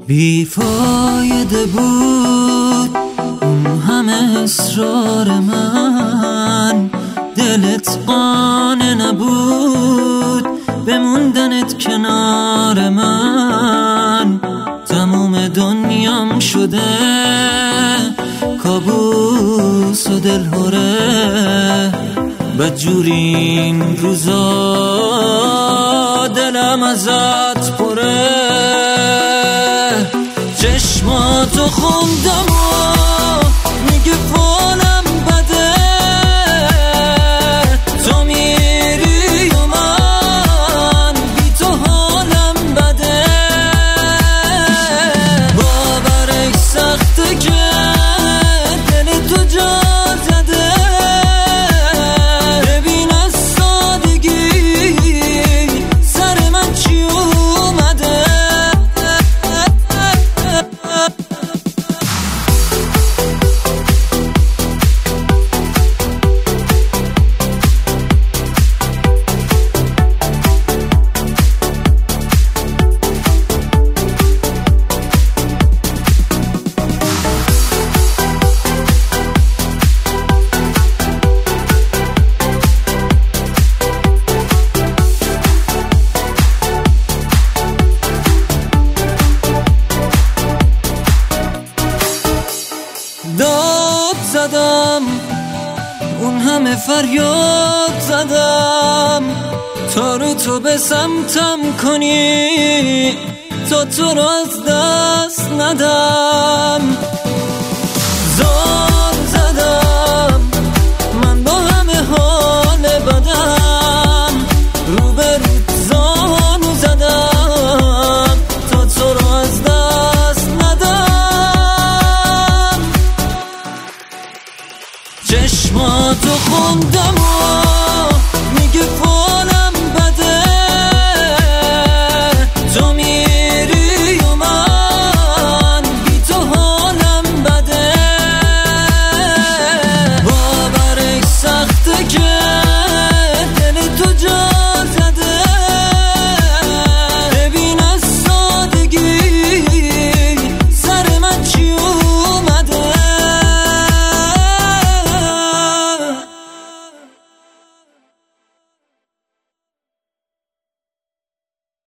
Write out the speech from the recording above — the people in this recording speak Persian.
بیفایده بود اون همه اصرار من، دلت قانع نبود بموندنت کنار من. تموم دنیام شده کابوس و دلهوره، بدجوری این روزا دلم ازت پره. چشماتو خوندم و میگه حالم بده، تو میری و من بی تو حالم بده. باورش سخته که دل تو جا زده، ببین از سادگی سر من چی اومده. داد زدم اون همه فریاد زدم تا رو تو به سمتم کنی، تا تو رو از دست ندم.